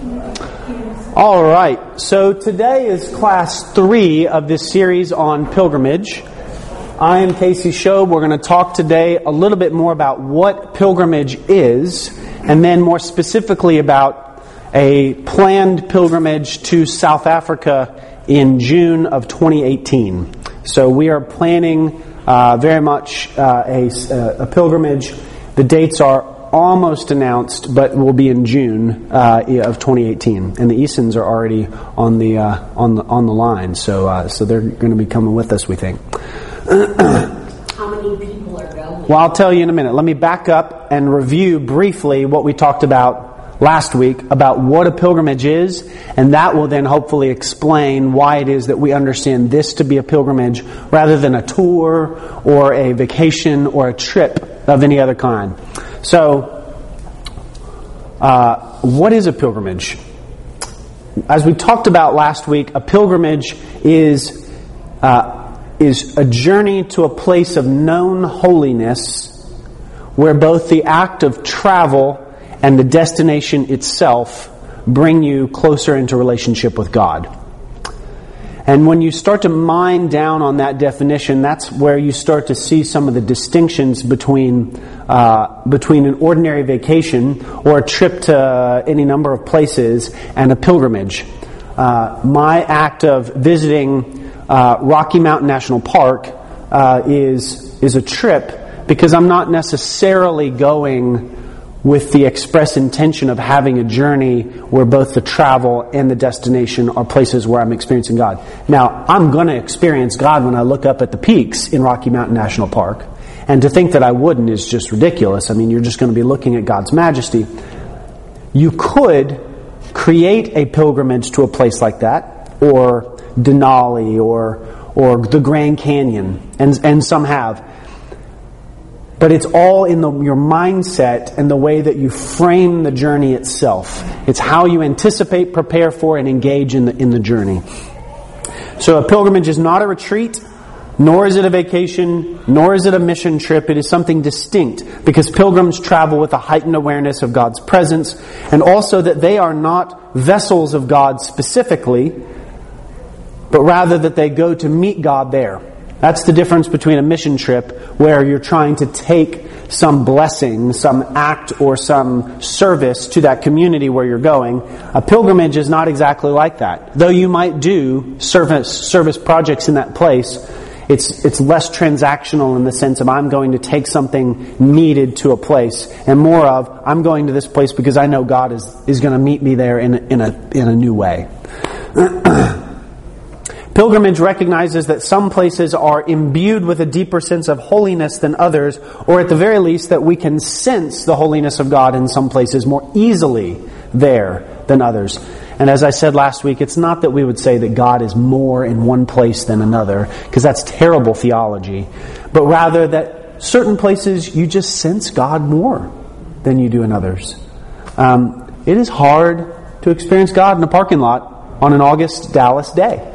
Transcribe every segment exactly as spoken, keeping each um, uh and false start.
All right, so today is class three of this series on pilgrimage. I am Casey Shobe. We're going to talk today a little bit more about what pilgrimage is, and then more specifically about a planned pilgrimage to South Africa in June of twenty eighteen. So we are planning uh, very much uh, a, a pilgrimage. The dates are almost announced, but will be in June uh, of twenty eighteen, and the Easons are already on the uh, on the on the line. So uh, so they're going to be coming with us, we think. How many people are going? Well, I'll tell you in a minute. Let me back up and review briefly what we talked about last week about what a pilgrimage is, and that will then hopefully explain why it is that we understand this to be a pilgrimage rather than a tour or a vacation or a trip of any other kind. So, uh, what is a pilgrimage? As we talked about last week, a pilgrimage is uh, is a journey to a place of known holiness where both the act of travel and the destination itself bring you closer into relationship with God. And when you start to mine down on that definition, that's where you start to see some of the distinctions between uh, between an ordinary vacation or a trip to any number of places and a pilgrimage. Uh, my act of visiting uh, Rocky Mountain National Park uh, is is a trip because I'm not necessarily going with the express intention of having a journey where both the travel and the destination are places where I'm experiencing God. Now, I'm going to experience God when I look up at the peaks in Rocky Mountain National Park. And to think that I wouldn't is just ridiculous. I mean, you're just going to be looking at God's majesty. You could create a pilgrimage to a place like that, or Denali, or or the Grand Canyon, and and some have. But it's all in the, your mindset and the way that you frame the journey itself. It's how you anticipate, prepare for, and engage in the in the journey. So a pilgrimage is not a retreat, nor is it a vacation, nor is it a mission trip. It is something distinct because pilgrims travel with a heightened awareness of God's presence, and also that they are not vessels of God specifically, but rather that they go to meet God there. That's the difference between a mission trip where you're trying to take some blessing, some act or some service to that community where you're going. A pilgrimage is not exactly like that. Though you might do service service projects in that place, it's it's less transactional in the sense of I'm going to take something needed to a place, and more of I'm going to this place because I know God is, is going to meet me there in a, in a in a new way. Pilgrimage recognizes that some places are imbued with a deeper sense of holiness than others, or at the very least that we can sense the holiness of God in some places more easily there than others. And as I said last week, it's not that we would say that God is more in one place than another, because that's terrible theology, but rather that certain places you just sense God more than you do in others. Um, it is hard to experience God in a parking lot on an August Dallas day.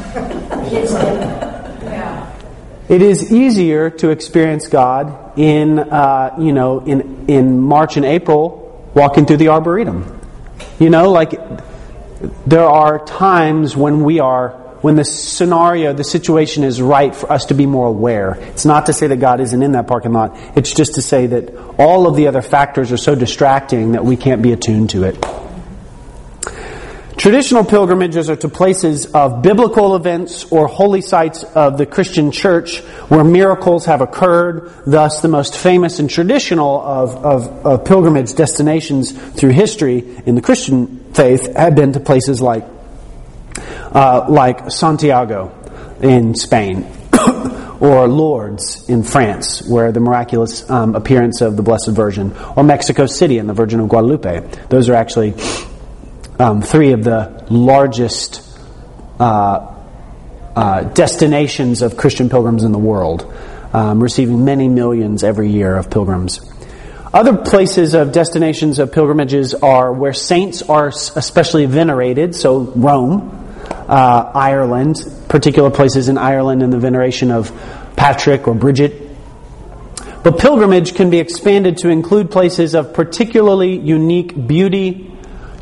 It is easier to experience God in, uh, you know, in in March and April, walking through the Arboretum. You know, like there are times when we are, when the scenario, the situation is right for us to be more aware. It's not to say that God isn't in that parking lot. It's just to say that all of the other factors are so distracting that we can't be attuned to it. Traditional pilgrimages are to places of biblical events or holy sites of the Christian church where miracles have occurred. Thus, the most famous and traditional of, of, of pilgrimage destinations through history in the Christian faith have been to places like uh, like Santiago in Spain or Lourdes in France, where the miraculous um, appearance of the Blessed Virgin, or Mexico City and the Virgin of Guadalupe. Those are actually Um, three of the largest uh, uh, destinations of Christian pilgrims in the world, um, receiving many millions every year of pilgrims. Other places of destinations of pilgrimages are where saints are especially venerated, so Rome, uh, Ireland, particular places in Ireland in the veneration of Patrick or Bridget. But pilgrimage can be expanded to include places of particularly unique beauty,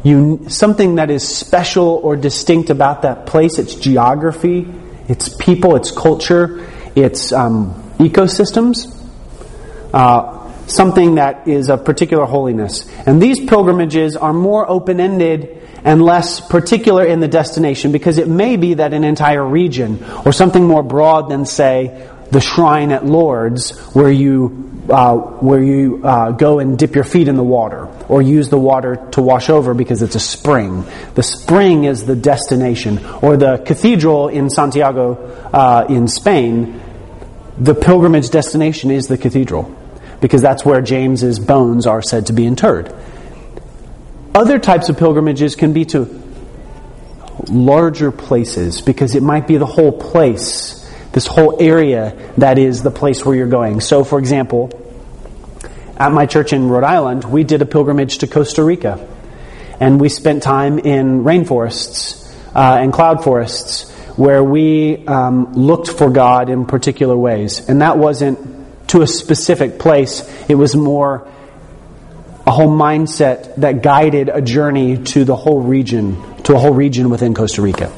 you, something that is special or distinct about that place. It's geography, it's people, it's culture, it's um, ecosystems. Uh, something that is of particular holiness. And these pilgrimages are more open-ended and less particular in the destination, because it may be that an entire region, or something more broad than, say, the shrine at Lourdes, where you uh, where you uh, go and dip your feet in the water, or use the water to wash over because it's a spring. The spring is the destination. Or the cathedral in Santiago uh, in Spain, the pilgrimage destination is the cathedral, because that's where James's bones are said to be interred. Other types of pilgrimages can be to larger places, because it might be the whole place, this whole area that is the place where you're going. So, for example, at my church in Rhode Island, we did a pilgrimage to Costa Rica. And we spent time in rainforests uh, and cloud forests where we um, looked for God in particular ways. And that wasn't to a specific place. It was more a whole mindset that guided a journey to the whole region, to a whole region within Costa Rica.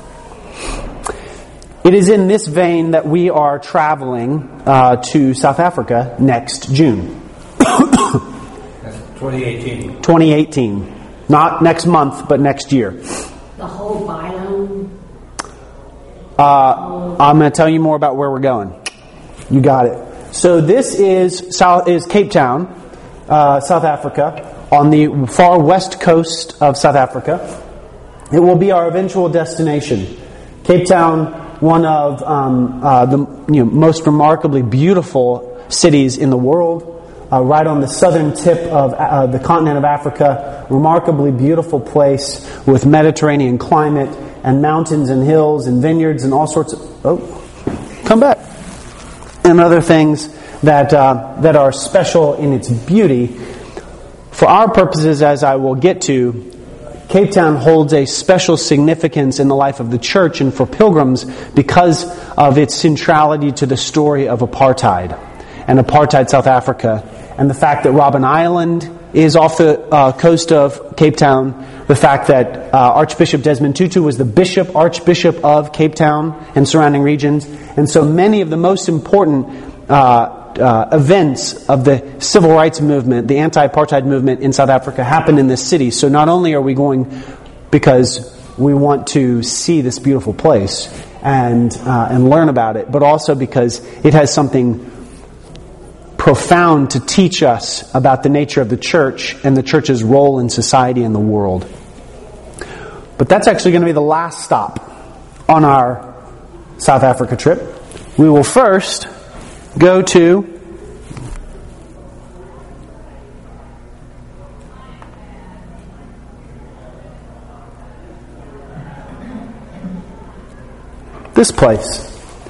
It is in this vein that we are traveling uh, to South Africa next June. That's twenty eighteen. twenty eighteen. Not next month, but next year. The whole biome? Uh, I'm going to tell you more about where we're going. You got it. So this is South is Cape Town, uh, South Africa, on the far west coast of South Africa. It will be our eventual destination. Cape Town, one of um, uh, the you know, most remarkably beautiful cities in the world, uh, right on the southern tip of uh, the continent of Africa. Remarkably beautiful place with Mediterranean climate and mountains and hills and vineyards and all sorts of... Oh, come back. And other things that uh, that are special in its beauty. For our purposes, as I will get to, Cape Town holds a special significance in the life of the church and for pilgrims because of its centrality to the story of apartheid and apartheid South Africa, and the fact that Robben Island is off the uh, coast of Cape Town, the fact that uh, Archbishop Desmond Tutu was the bishop, Archbishop of Cape Town and surrounding regions, and so many of the most important uh, uh, events of the civil rights movement, the anti-apartheid movement in South Africa, happened in this city. So not only are we going because we want to see this beautiful place and uh, and learn about it, but also because it has something profound to teach us about the nature of the church and the church's role in society and the world. But that's actually going to be the last stop on our South Africa trip. We will first go to this place.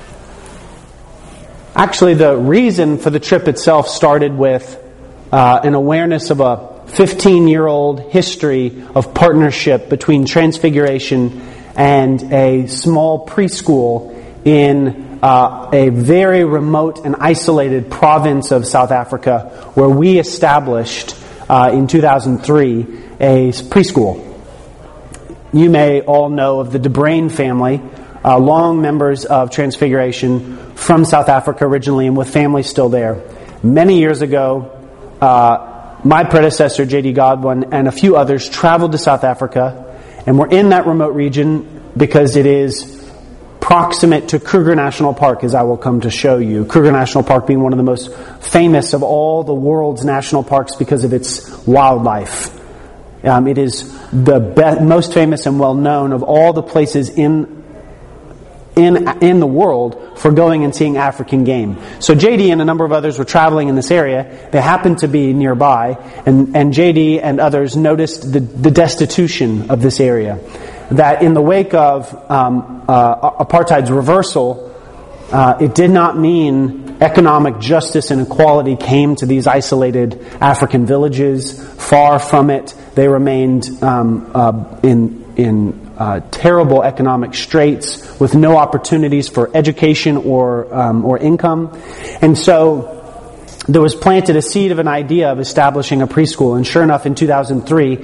Actually, the reason for the trip itself started with uh, an awareness of a fifteen-year-old history of partnership between Transfiguration and a small preschool in uh, a very remote and isolated province of South Africa, where we established uh, in two thousand three a preschool. You may all know of the De Bruyn family, uh, long members of Transfiguration from South Africa originally, and with families still there. Many years ago, uh, my predecessor, J D Godwin, and a few others traveled to South Africa, and were in that remote region because it is proximate to Kruger National Park, as I will come to show you. Kruger National Park being one of the most famous of all the world's national parks because of its wildlife. Um, it is the be- most famous and well-known of all the places in in in the world for going and seeing African game. So J D and a number of others were traveling in this area. They happened to be nearby, and, and J D and others noticed the, the destitution of this area. That in the wake of um, uh, apartheid's reversal, uh, it did not mean economic justice and equality came to these isolated African villages. Far from it. They remained um, uh, in in uh, terrible economic straits with no opportunities for education or um, or income. And so there was planted a seed of an idea of establishing a preschool. And sure enough, in two thousand three,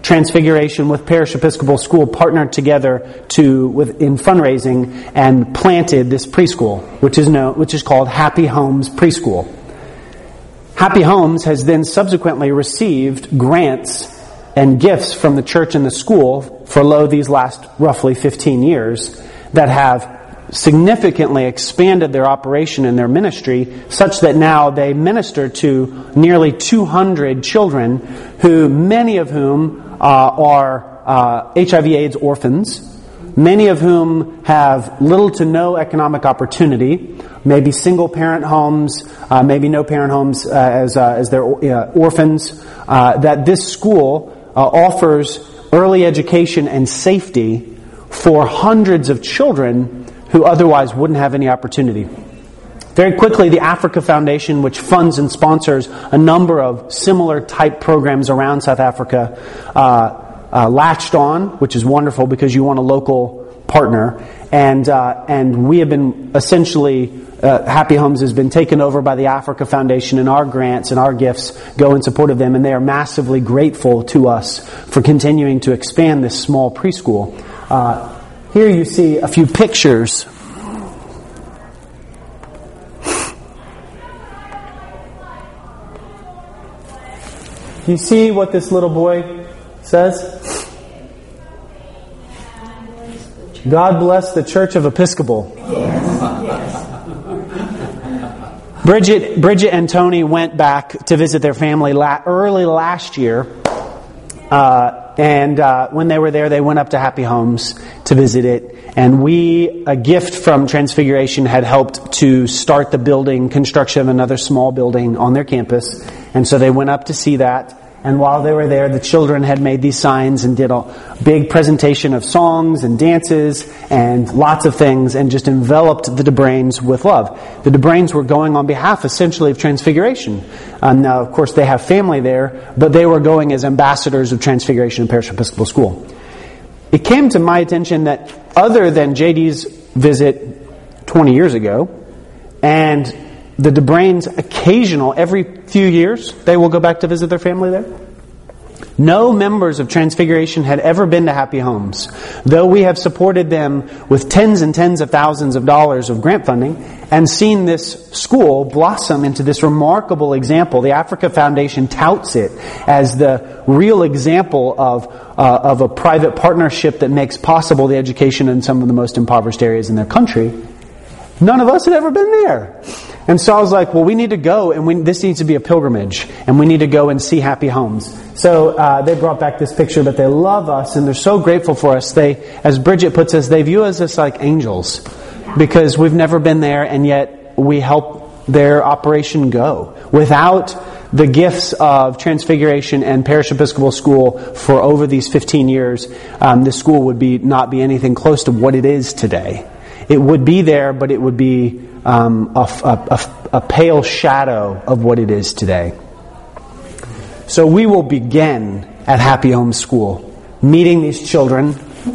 Transfiguration with Parish Episcopal School partnered together to with in fundraising and planted this preschool, which is known, which is called Happy Homes Preschool. Happy Homes has then subsequently received grants and gifts from the church and the school for lo these last roughly fifteen years that have significantly expanded their operation and their ministry such that now they minister to nearly two hundred children, who many of whom uh, are uh, H I V AIDS orphans, many of whom have little to no economic opportunity, maybe single parent homes, uh, maybe no parent homes uh, as uh, as their uh, orphans, uh, that this school uh, offers early education and safety for hundreds of children who otherwise wouldn't have any opportunity. Very quickly, the Africa Foundation, which funds and sponsors a number of similar type programs around South Africa, uh, uh, latched on, which is wonderful because you want a local partner. And uh, and we have been essentially, uh, Happy Homes has been taken over by the Africa Foundation, and our grants and our gifts go in support of them, and they are massively grateful to us for continuing to expand this small preschool. Uh, Here you see a few pictures. You see what this little boy says? God bless the Church of Episcopal. Yes, yes. Bridget, Bridget and Tony went back to visit their family la- early last year. Uh, and uh, when they were there, they went up to Happy Homes to visit it. And we, a gift from Transfiguration, had helped to start the building, construction of another small building on their campus. And so they went up to see that. And while they were there, the children had made these signs and did a big presentation of songs and dances and lots of things, and just enveloped the DeBrains with love. The DeBrains were going on behalf, essentially, of Transfiguration. Um, now, of course, they have family there, but they were going as ambassadors of Transfiguration and Parish Episcopal School. It came to my attention that other than J D's visit twenty years ago, and the DeBrains occasional, every few years, they will go back to visit their family there. No members of Transfiguration had ever been to Happy Homes, though we have supported them with tens and tens of thousands of dollars of grant funding and seen this school blossom into this remarkable example. The Africa Foundation touts it as the real example of uh, of a private partnership that makes possible the education in some of the most impoverished areas in their country. None of us had ever been there. And so I was like, well, we need to go, and we, this needs to be a pilgrimage, and we need to go and see Happy Homes. So uh, they brought back this picture, but they love us, and they're so grateful for us. They, as Bridget puts us, they view us as like angels, because we've never been there, and yet we help their operation go. Without the gifts of Transfiguration and Parish Episcopal School for over these fifteen years, um, this school would be not be anything close to what it is today. It would be there, but it would be um, a, a, a pale shadow of what it is today. So we will begin at Happy Homes School, meeting these children,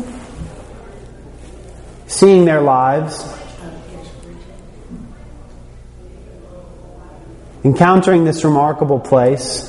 seeing their lives, encountering this remarkable place.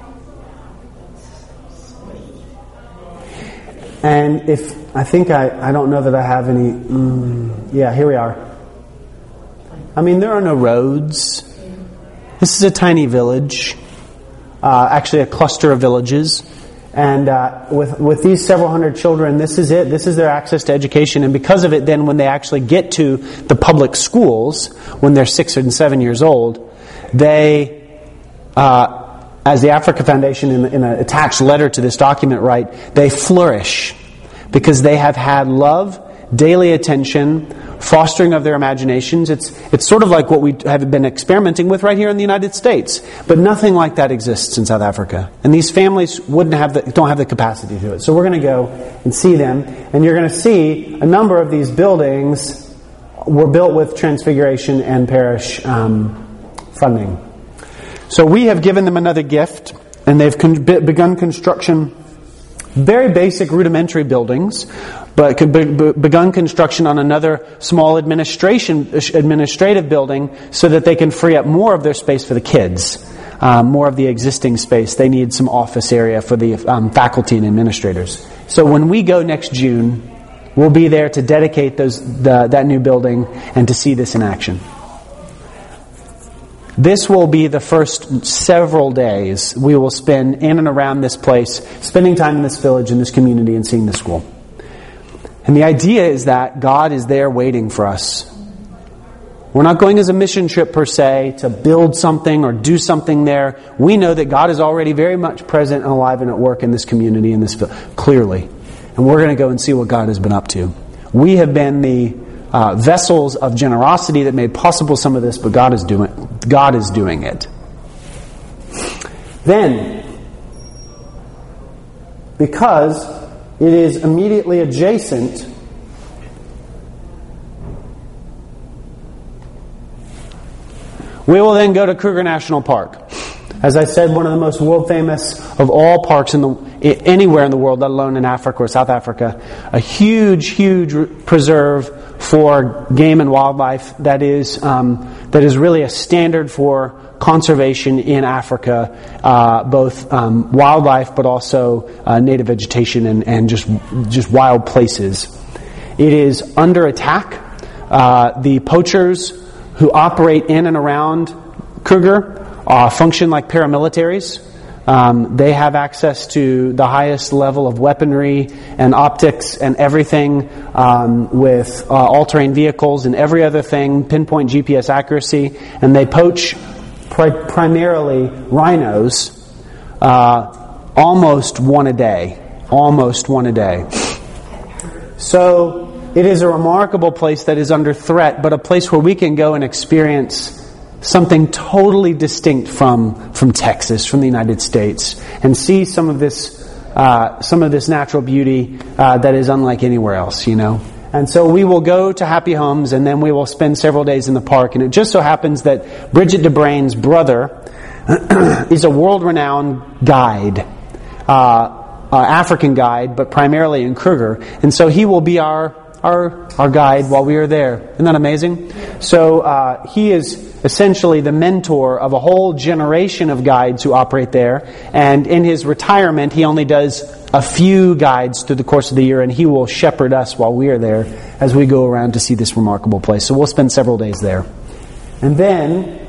And if I think I, I don't know that I have any. Mm, yeah, here we are. I mean, there are no roads. This is a tiny village, uh, actually a cluster of villages, and uh, with with these several hundred children, this is it. This is their access to education, and because of it, then when they actually get to the public schools, when they're six and seven years old, they. Uh, As the Africa Foundation, in, in an attached letter to this document, write, they flourish because they have had love, daily attention, fostering of their imaginations. It's it's sort of like what we have been experimenting with right here in the United States, but nothing like that exists in South Africa. And these families wouldn't have the, don't have the capacity to do it. So we're going to go and see them, and you're going to see a number of these buildings were built with Transfiguration and Parish um, funding. So we have given them another gift, and they've con- begun construction, very basic rudimentary buildings, but be- begun construction on another small administration administrative building so that they can free up more of their space for the kids. um, more of the existing space. They need some office area for the um, faculty and administrators. So when we go next June, we'll be there to dedicate those the, that new building and to see this in action. This will be the first several days we will spend in and around this place, spending time in this village, in this community, and seeing the school. And the idea is that God is there waiting for us. We're not going as a mission trip per se to build something or do something there. We know that God is already very much present and alive and at work in this community, in this village, clearly. And we're going to go and see what God has been up to. We have been the uh, vessels of generosity that made possible some of this, but God is doing God is doing it. Then, because it is immediately adjacent, we will then go to Kruger National Park. As I said, one of the most world famous of all parks in the anywhere in the world, let alone in Africa or South Africa. A huge, huge preserve for game and wildlife that is um, that is really a standard for conservation in Africa, uh, both um, wildlife but also uh, native vegetation and, and just just wild places. It is under attack. Uh, the poachers who operate in and around Kruger uh, function like paramilitaries. Um, they have access to the highest level of weaponry and optics and everything, um, with uh, all-terrain vehicles and every other thing, pinpoint G P S accuracy, and they poach pri- primarily rhinos, uh, almost one a day, almost one a day. So it is a remarkable place that is under threat, but a place where we can go and experience something totally distinct from from Texas, from the United States, and see some of this uh, some of this natural beauty uh, that is unlike anywhere else, you know. And so we will go to Happy Homes, and then we will spend several days in the park. And it just so happens that Bridget DeBrain's brother is a world-renowned guide, uh, uh, African guide, but primarily in Kruger. And so he will be our our our guide while we are there. Isn't that amazing? So uh, he is essentially the mentor of a whole generation of guides who operate there. And in his retirement, he only does a few guides through the course of the year, and he will shepherd us while we are there as we go around to see this remarkable place. So we'll spend several days there. And then,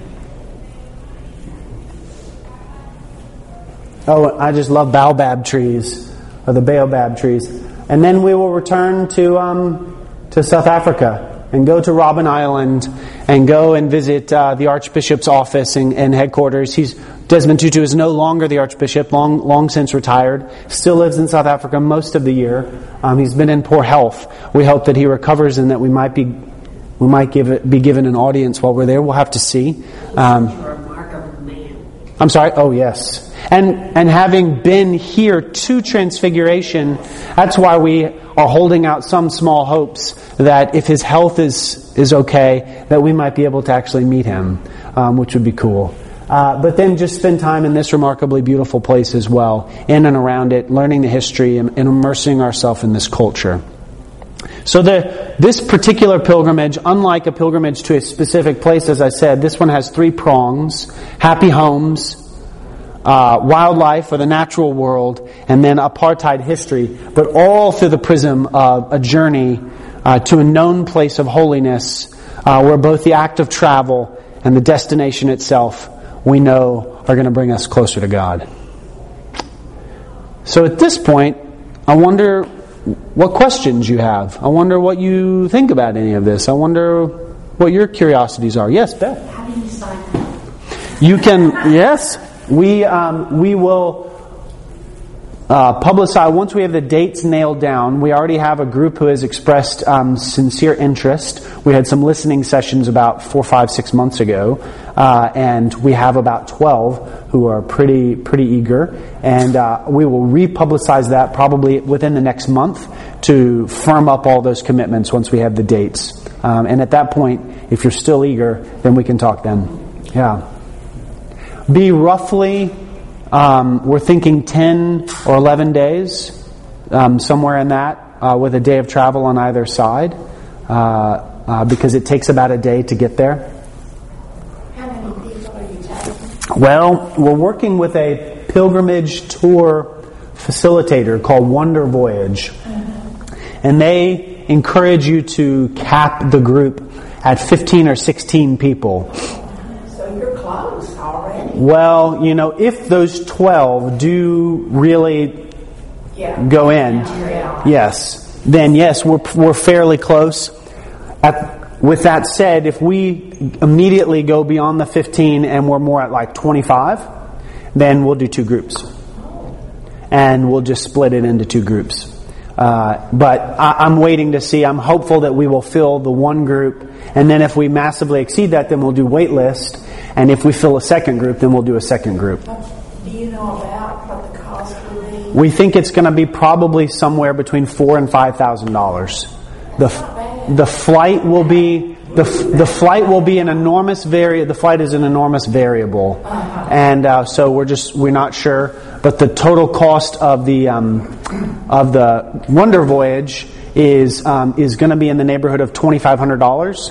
oh, I just love baobab trees, or the baobab trees. And then we will return to um, to South Africa and go to Robben Island and go and visit uh, the Archbishop's office and, and headquarters. He's Desmond Tutu is no longer the Archbishop, long long since retired. Still lives in South Africa most of the year. Um, he's been in poor health. We hope that he recovers and that we might be we might give it, be given an audience while we're there. We'll have to see. Um, I'm sorry. Oh yes. And and having been here to Transfiguration, that's why we are holding out some small hopes that if his health is is okay, that we might be able to actually meet him, um, which would be cool. Uh, but then just spend time in this remarkably beautiful place as well, in and around it, learning the history and, and immersing ourselves in this culture. So the this particular pilgrimage, unlike a pilgrimage to a specific place, as I said, this one has three prongs: Happy Homes, Uh, wildlife or the natural world, and then apartheid history, but all through the prism of a journey uh, to a known place of holiness, uh, where both the act of travel and the destination itself we know are going to bring us closer to God. So at this point, I wonder what questions you have. I wonder what you think about any of this. I wonder what your curiosities are. Yes, Beth? How do you sign up? You can, yes. We um, we will uh, publicize, once we have the dates nailed down. We already have a group who has expressed um, sincere interest. We had some listening sessions about four, five, six months ago, uh, and we have about twelve who are pretty pretty eager. And uh, we will republicize that probably within the next month to firm up all those commitments once we have the dates. Um, and at that point, if you're still eager, then we can talk then. Yeah. Be roughly, um, we're thinking ten or eleven days, um, somewhere in that, uh, with a day of travel on either side, uh, uh, because it takes about a day to get there. How many people are you taking? Well, we're working with a pilgrimage tour facilitator called Wonder Voyage. And they encourage you to cap the group at fifteen or sixteen people. So you're close already. Well, you know, if those twelve do really Yeah. go in, Yeah. yes, then yes, we're we're fairly close. At, with that said, if we immediately go beyond the fifteen and we're more at like twenty-five, then we'll do two groups. And we'll just split it into two groups. Uh, but I, I'm waiting to see. I'm hopeful that we will fill the one group, and then if we massively exceed that, then we'll do wait list. And if we fill a second group, then we'll do a second group. Do you know about what the cost will be? We think it's going to be probably somewhere between four and five thousand dollars. The the flight will be the the flight will be an enormous vari. The flight is an enormous variable, and uh, so we're just we're not sure. But the total cost of the um, of the Wonder Voyage is um, is going to be in the neighborhood of twenty five hundred dollars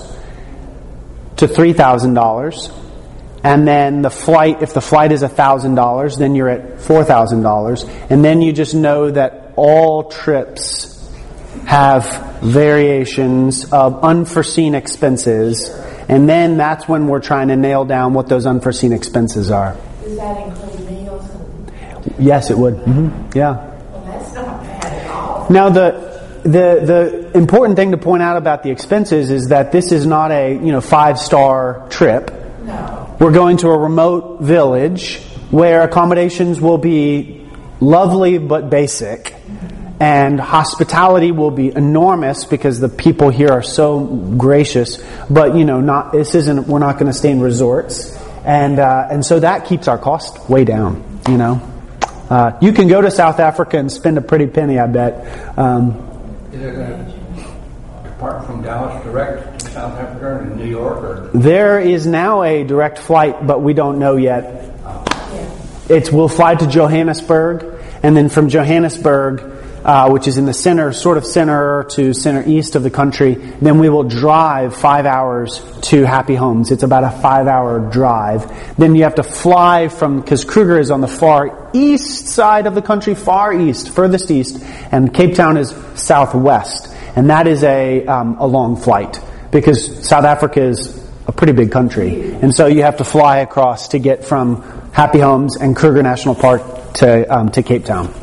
to three thousand dollars. And then the flight, if the flight is one thousand dollars, then you're at four thousand dollars. And then you just know that all trips have variations of unforeseen expenses. And then that's when we're trying to nail down what those unforeseen expenses are. Does that include meals? And, Yes, it would. Mm-hmm. Yeah. well, that's not bad at all. Now, the the the important thing to point out about the expenses is that this is not a you know five star trip. No. We're going to a remote village where accommodations will be lovely but basic, and hospitality will be enormous because the people here are so gracious. But you know, not this isn't. We're not going to stay in resorts, and uh, and so that keeps our cost way down. You know, uh, you can go to South Africa and spend a pretty penny, I bet. Um, Is it going to depart from Dallas direct to South Africa and New York? Or? There is now a direct flight, but we don't know yet. Yeah. It's we'll fly to Johannesburg, and then from Johannesburg, uh, which is in the center, sort of center to center east of the country, then we will drive five hours to Happy Homes. It's about a five-hour drive. Then you have to fly from, because Kruger is on the far east side of the country, far east, furthest east, and Cape Town is southwest, and that is a um, a long flight because South Africa is a pretty big country, and so you have to fly across to get from Happy Homes and Kruger National Park to um, to Cape Town.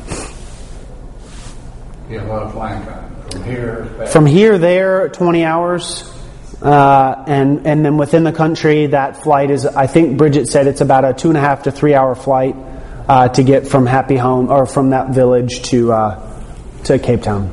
You have a lot of flying time from here. Back. From here, there, twenty hours, uh, and and then within the country, that flight is. I think Bridget said it's about a two and a half to three hour flight uh, to get from Happy Home or from that village to uh, to Cape Town.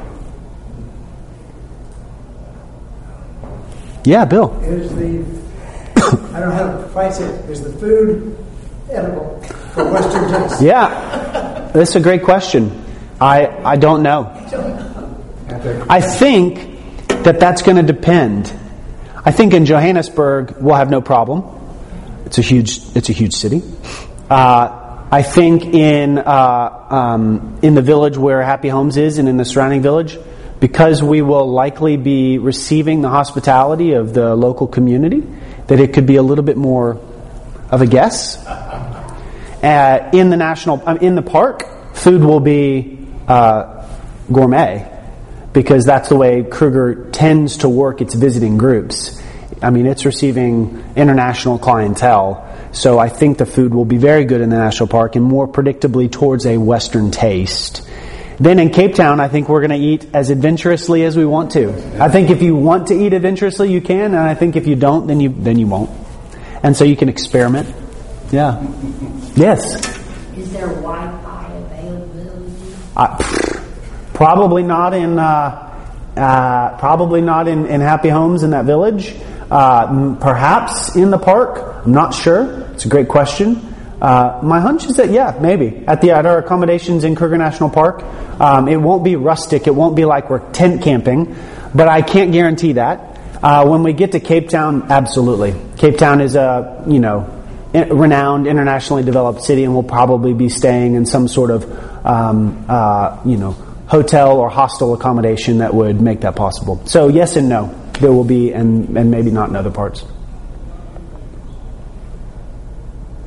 Yeah, Bill. Is the, I don't know how to price it, is the food edible for Western taste? Yeah, that's a great question. I I don't know. I think that that's going to depend. I think in Johannesburg we'll have no problem. It's a huge it's a huge city. Uh, I think in uh, um, in the village where Happy Homes is and in the surrounding village, because we will likely be receiving the hospitality of the local community, that it could be a little bit more of a guess. Uh, in the national, um, in the park, food will be uh, gourmet because that's the way Kruger tends to work its visiting groups. I mean, it's receiving international clientele, so I think the food will be very good in the national park and more predictably towards a Western taste. Then in Cape Town, I think we're going to eat as adventurously as we want to. I think if you want to eat adventurously, you can, and I think if you don't, then you then you won't. And so you can experiment. Yeah. Yes. Is there Wi-Fi availability? Uh, pfft, probably not in uh, uh, probably not in, in Happy Homes in that village. Uh, perhaps in the park. I'm not sure. It's a great question. Uh, my hunch is that yeah, maybe at the at our accommodations in Kruger National Park, um, it won't be rustic. It won't be like we're tent camping, but I can't guarantee that. Uh, when we get to Cape Town, absolutely. Cape Town is a you know renowned, internationally developed city, and we'll probably be staying in some sort of um, uh, you know hotel or hostel accommodation that would make that possible. So yes and no, there will be, and and maybe not in other parts. And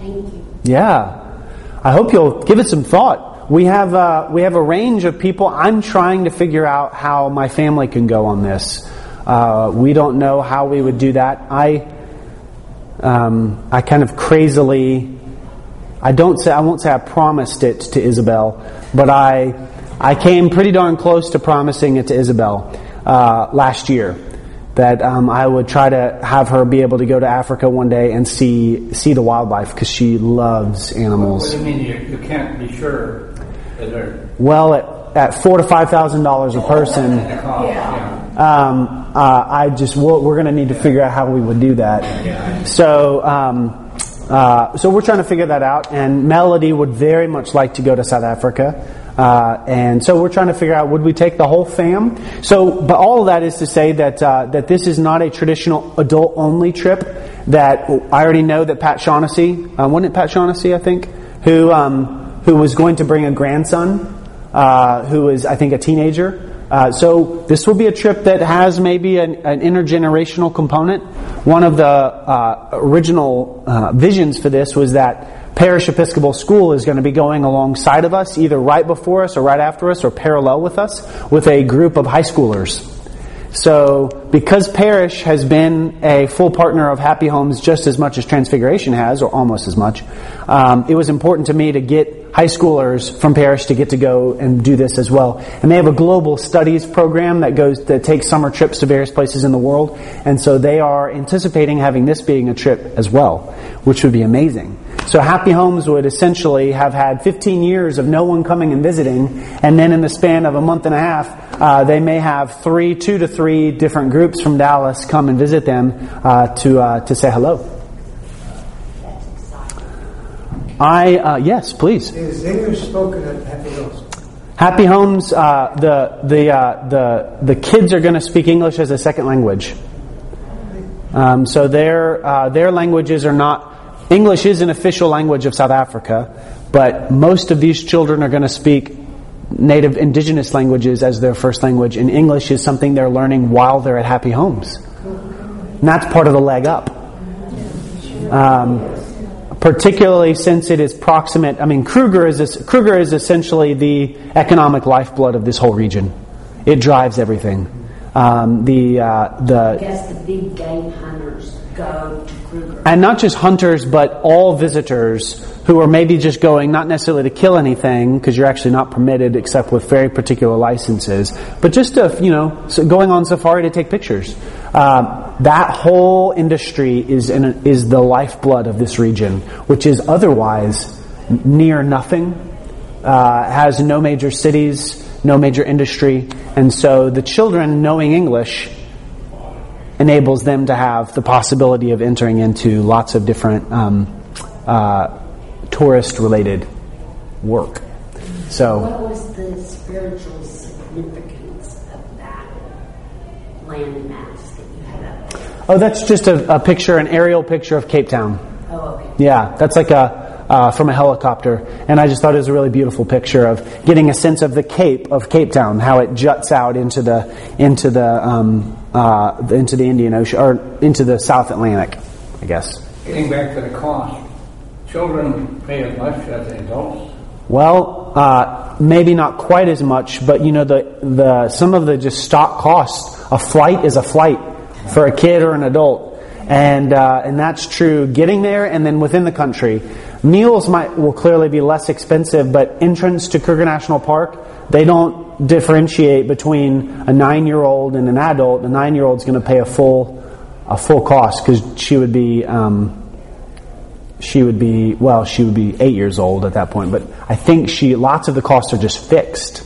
Thank you. Yeah. I hope you'll give it some thought. We have uh, we have a range of people. I'm trying to figure out how my family can go on this. Uh, we don't know how we would do that. I um, I kind of crazily. I don't say I won't say I promised it to Isabel, but I I came pretty darn close to promising it to Isabel uh, last year that um, I would try to have her be able to go to Africa one day and see see the wildlife because she loves animals. What do you mean you, you can't be sure? Is there Well, at, at four to five thousand dollars a person, a cost? Yeah. um, uh, I just we're, we're going to need to figure out how we would do that. So. Um, Uh, so we're trying to figure that out, and Melody would very much like to go to South Africa, uh, and so we're trying to figure out, would we take the whole fam? So, but all of that is to say that uh, that this is not a traditional adult-only trip. That I already know that Pat Shaughnessy, uh, wasn't it Pat Shaughnessy, I think, who um, who was going to bring a grandson, uh, who is I think a teenager. Uh, so this will be a trip that has maybe an, an intergenerational component. One of the uh, original uh, visions for this was that Parish Episcopal School is going to be going alongside of us, either right before us or right after us or parallel with us, with a group of high schoolers. So because Parish has been a full partner of Happy Homes just as much as Transfiguration has, or almost as much, um, it was important to me to get high schoolers from Parish to get to go and do this as well. And they have a global studies program that goes that takes summer trips to various places in the world. And so they are anticipating having this being a trip as well, which would be amazing. So Happy Homes would essentially have had fifteen years of no one coming and visiting, and then in the span of a month and a half, uh, they may have three, two to three different groups from Dallas come and visit them uh, to uh, to say hello. That's exciting. I uh, yes, please. Is English spoken at Happy Homes? Happy Homes, uh, the the uh, the the kids are going to speak English as a second language. Um, so their uh, their languages are not. English is an official language of South Africa, but most of these children are going to speak native indigenous languages as their first language, and English is something they're learning while they're at Happy Homes. And that's part of the leg up. Um, particularly since it is proximate. I mean, Kruger is this, Kruger is essentially the economic lifeblood of this whole region. It drives everything. Um, the uh, the I guess the big game hunters go to Kruger. And not just hunters, but all visitors who are maybe just going, not necessarily to kill anything, because you're actually not permitted except with very particular licenses, but just to, you know, so going on safari to take pictures. Uh, that whole industry is in a, is the lifeblood of this region, which is otherwise near nothing, uh, has no major cities, no major industry, and so the children knowing English enables them to have the possibility of entering into lots of different um, uh, tourist-related work. So, What was the spiritual significance of that landmass that you had up there? oh, that's just a, a picture, an aerial picture of Cape Town. Oh, okay. Yeah, that's like a uh, from a helicopter, and I just thought it was a really beautiful picture of getting a sense of the Cape of Cape Town, how it juts out into the into the um, uh, into the Indian Ocean or into the South Atlantic, I guess. Getting back to the cost, children pay as much as the adults. Well, uh, maybe not quite as much, but you know the the some of the just stock costs. A flight is a flight for a kid or an adult, and uh, and that's true getting there and then within the country. Meals might will clearly be less expensive, but entrance to Kruger National Park, they don't differentiate between a nine-year-old and an adult. The nine-year-old's going to pay a full a full cost because she would be um, she would be well she would be eight years old at that point. But I think she lots of the costs are just fixed.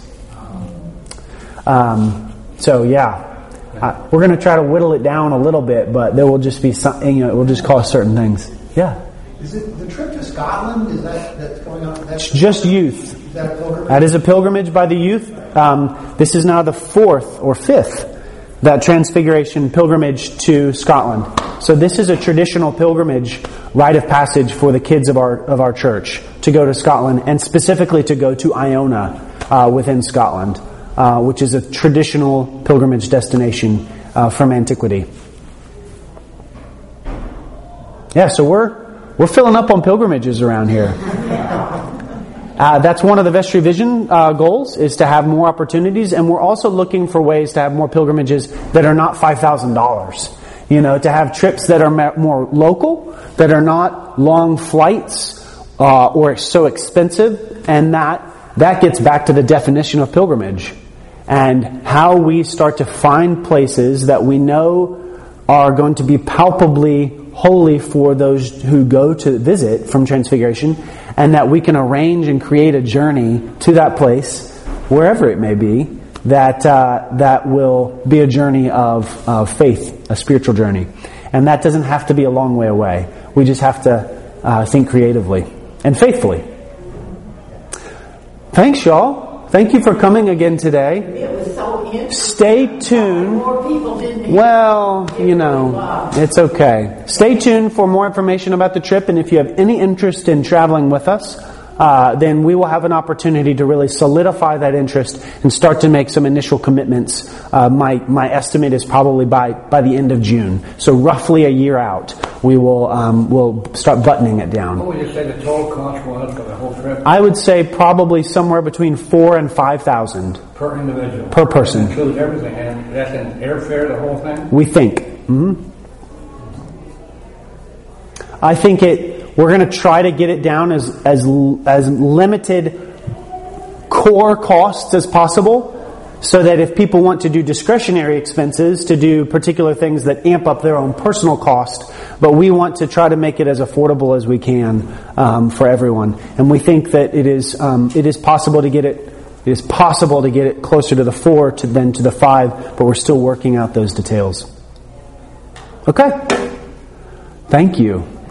Um, so yeah, uh, we're going to try to whittle it down a little bit, but there will just be some, you know, it will just cost certain things. Yeah. Is it the trip to Scotland? Is that that's going on? That's Just youth. Is that a pilgrimage? That is a pilgrimage by the youth. Um, this is now the fourth or fifth that Transfiguration pilgrimage to Scotland. So this is a traditional pilgrimage rite of passage for the kids of our of our church to go to Scotland, and specifically to go to Iona uh, within Scotland, uh, which is a traditional pilgrimage destination uh, from antiquity. Yeah, so we're We're filling up on pilgrimages around here. Uh, that's one of the Vestry Vision uh, goals, is to have more opportunities, and we're also looking for ways to have more pilgrimages that are not five thousand dollars. You know, to have trips that are more local, that are not long flights uh, or so expensive, and that that gets back to the definition of pilgrimage and how we start to find places that we know are going to be palpably holy for those who go to visit from Transfiguration, and that we can arrange and create a journey to that place, wherever it may be, that uh, that will be a journey of, of faith, a spiritual journey. And that doesn't have to be a long way away. We just have to uh, think creatively and faithfully. Thanks, y'all. Thank you for coming again today. It was so interesting. Stay tuned. More people didn't hear. Well, you know, it's okay. Stay tuned for more information about the trip, and if you have any interest in traveling with us, uh, then we will have an opportunity to really solidify that interest and start to make some initial commitments. Uh, my my estimate is probably by by the end of June, so roughly a year out, we will um, we'll start buttoning it down. What would you say the total cost was for the whole trip? I would say probably somewhere between four and five thousand Per individual? per person. That includes everything, and that's in airfare, the whole thing? We think. Mm-hmm. I think it. We're going to try to get it down as as as limited core costs as possible, so that if people want to do discretionary expenses, to do particular things that amp up their own personal cost, but we want to try to make it as affordable as we can um, for everyone. And we think that it is um, it is possible to get it. It is possible to get it closer to the four to than to the five, but we're still working out those details. Okay. Thank you.